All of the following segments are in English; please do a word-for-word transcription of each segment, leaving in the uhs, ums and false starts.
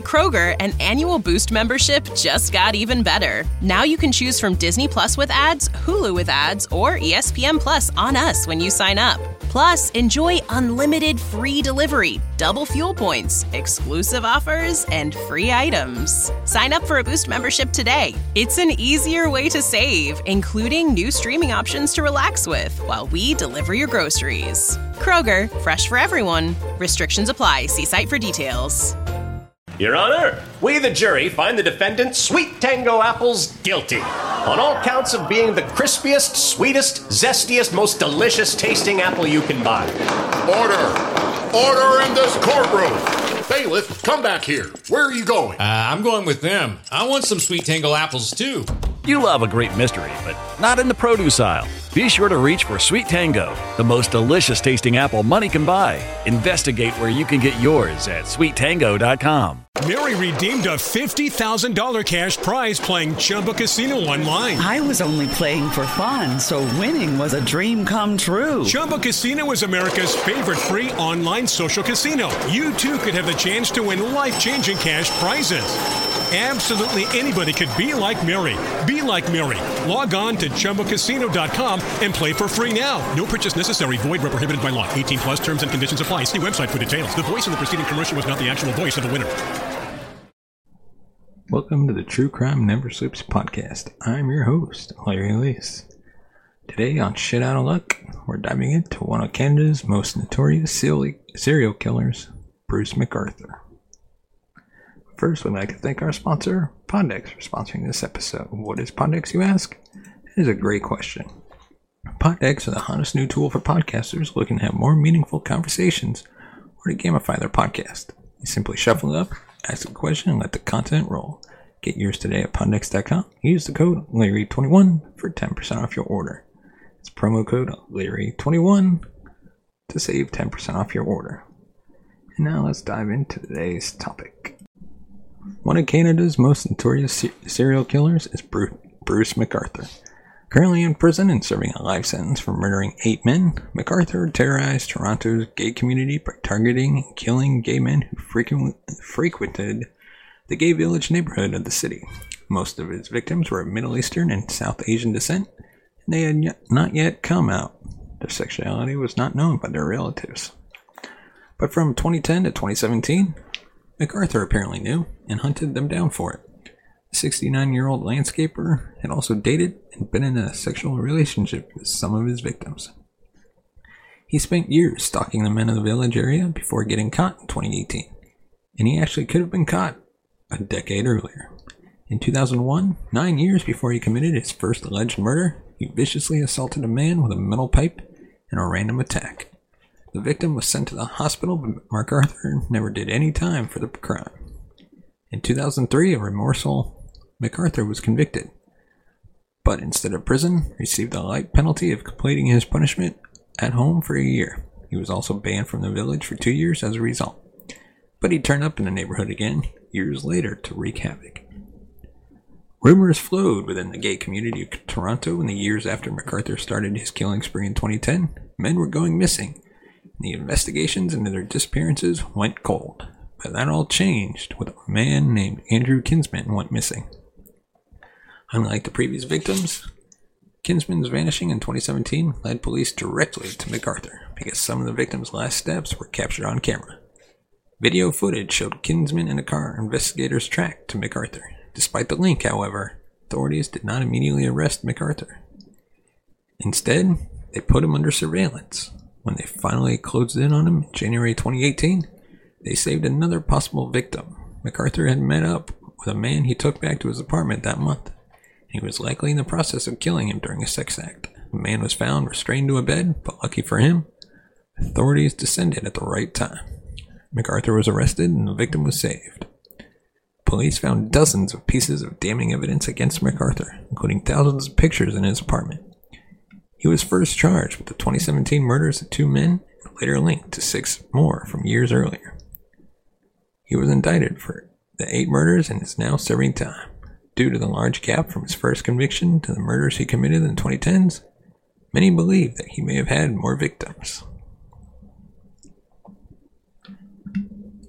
Kroger, an annual Boost membership just got even better. Now you can choose from Disney Plus with ads, Hulu with ads, or E S P N Plus on us when you sign up. Plus, enjoy unlimited free delivery, double fuel points, exclusive offers, and free items. Sign up for a Boost membership today. It's an easier way to save, including new streaming options to relax with while we deliver your groceries. Kroger, fresh for everyone. Restrictions apply. See site for details. Your Honor, we, the jury, find the defendant, Sweet Tango Apples, guilty on all counts of being the crispiest, sweetest, zestiest, most delicious tasting apple you can buy. Order! Order in this courtroom! Bailiff, come back here. Where are you going? Uh, I'm going with them. I want some Sweet Tango apples, too. You love a great mystery, but not in the produce aisle. Be sure to reach for Sweet Tango, the most delicious tasting apple money can buy. Investigate where you can get yours at sweet tango dot com. Mary redeemed a fifty thousand dollars cash prize playing Chumba Casino online. I was only playing for fun, so winning was a dream come true. Chumba Casino is America's favorite free online social casino. You, too, could have the chance to win life-changing cash prizes. Absolutely anybody could be like Mary. Be like Mary. Log on to chumba casino dot com and play for free now. No purchase necessary. Void where prohibited by law. eighteen plus terms and conditions apply. See website for details. The voice in the preceding commercial was not the actual voice of the winner. Welcome to the True Crime Never Sleeps podcast. I'm your host, Larry Elise. Today on Shit Out of Luck, we're diving into one of Canada's most notorious serial killers, Bruce McArthur. First, we'd like to thank our sponsor, Poddex, for sponsoring this episode. What is Poddex, you ask? It is a great question. Poddex is the hottest new tool for podcasters looking to have more meaningful conversations or to gamify their podcast. You simply shuffle it up, ask a question, and let the content roll. Get yours today at poddex dot com. Use the code Larry twenty-one for ten percent off your order. It's promo code Larry twenty-one to save ten percent off your order. And now let's dive into today's topic. One of Canada's most notorious se- serial killers is Bru- Bruce McArthur. Currently in prison and serving a life sentence for murdering eight men, McArthur terrorized Toronto's gay community by targeting and killing gay men who frequent- frequented the gay village neighborhood of the city. Most of his victims were of Middle Eastern and South Asian descent, and they had yet, not yet come out. Their sexuality was not known by their relatives. But from twenty ten to twenty seventeen, McArthur apparently knew and hunted them down for it. The sixty-nine-year-old landscaper had also dated and been in a sexual relationship with some of his victims. He spent years stalking the men of the village area before getting caught in twenty eighteen, and he actually could have been caught a decade earlier. In two thousand one, nine years before he committed his first alleged murder, he viciously assaulted a man with a metal pipe in a random attack. The victim was sent to the hospital, but McArthur never did any time for the crime. In two thousand three, a remorseful McArthur was convicted, but instead of prison, received a light penalty of completing his punishment at home for a year. He was also banned from the village for two years as a result, but he turned up in the neighborhood again years later to wreak havoc. Rumors flowed within the gay community of Toronto in the years after McArthur started his killing spree in twenty ten. Men were going missing. The investigations into their disappearances went cold, but that all changed when a man named Andrew Kinsman went missing. Unlike the previous victims, Kinsman's vanishing in twenty seventeen led police directly to McArthur because some of the victims' last steps were captured on camera. Video footage showed Kinsman in a car investigators tracked to McArthur. Despite the link, however, authorities did not immediately arrest McArthur. Instead, they put him under surveillance. When they finally closed in on him in January twenty eighteen, they saved another possible victim. McArthur had met up with a man he took back to his apartment that month. He was likely in the process of killing him during a sex act. The man was found restrained to a bed, but lucky for him, authorities descended at the right time. McArthur was arrested and the victim was saved. Police found dozens of pieces of damning evidence against McArthur, including thousands of pictures in his apartment. He was first charged with the twenty seventeen murders of two men and later linked to six more from years earlier. He was indicted for the eight murders and is now serving time. Due to the large gap from his first conviction to the murders he committed in the twenty tens, many believe that he may have had more victims.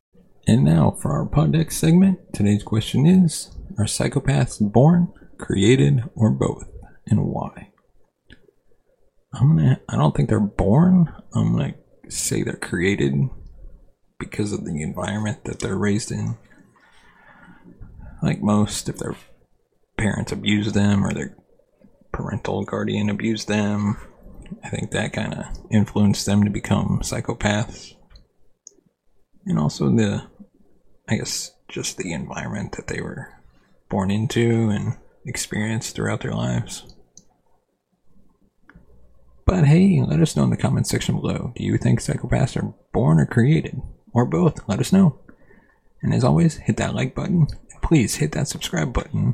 And now for our Poddex segment. Today's question is, are psychopaths born, created, or both? And why? I'm gonna, I don't think they're born. I'm gonna say they're created because of the environment that they're raised in. Like most, if their parents abuse them or their parental guardian abused them, I think that kind of influenced them to become psychopaths. And also the, I guess, just the environment that they were born into and experienced throughout their lives. But hey, let us know in the comments section below. Do you think psychopaths are born or created? Or both? Let us know. And as always, hit that like button. And please hit that subscribe button.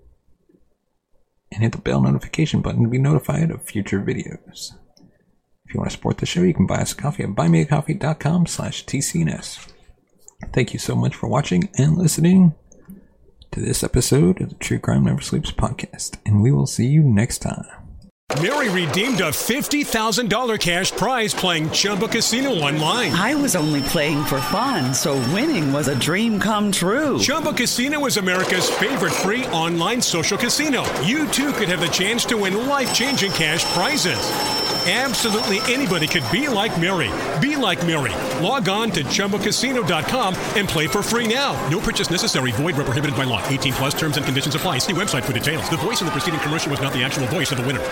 And hit the bell notification button to be notified of future videos. If you want to support the show, you can buy us a coffee at buymeacoffee.com slash TCNS. Thank you so much for watching and listening to this episode of the True Crime Never Sleeps podcast. And we will see you next time. Mary redeemed a fifty thousand dollars cash prize playing Chumba Casino online. I was only playing for fun, so winning was a dream come true. Chumba Casino is America's favorite free online social casino. You too could have the chance to win life-changing cash prizes. Absolutely anybody could be like Mary. Be like Mary. Log on to Chumba Casino dot com and play for free now. No purchase necessary. Void where prohibited by law. eighteen plus terms and conditions apply. See website for details. The voice in the preceding commercial was not the actual voice of the winner.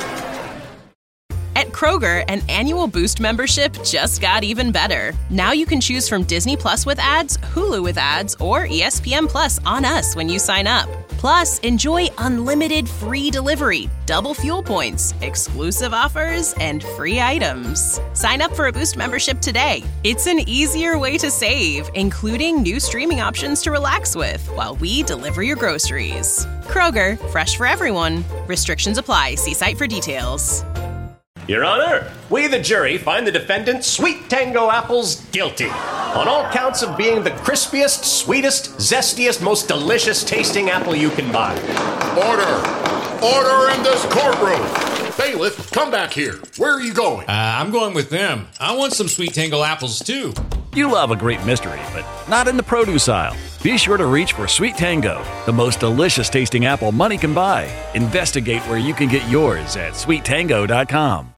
At Kroger, an annual Boost membership just got even better. Now you can choose from Disney Plus with ads, Hulu with ads, or E S P N Plus on us when you sign up. Plus, enjoy unlimited free delivery, double fuel points, exclusive offers, and free items. Sign up for a Boost membership today. It's an easier way to save, including new streaming options to relax with while we deliver your groceries. Kroger, fresh for everyone. Restrictions apply. See site for details. Your Honor, we the jury find the defendant Sweet Tango Apples guilty on all counts of being the crispiest, sweetest, zestiest, most delicious tasting apple you can buy. Order! Order in this courtroom! Bailiff, come back here. Where are you going? Uh, I'm going with them. I want some Sweet Tango apples too. You love a great mystery, but not in the produce aisle. Be sure to reach for Sweet Tango, the most delicious tasting apple money can buy. Investigate where you can get yours at sweet tango dot com.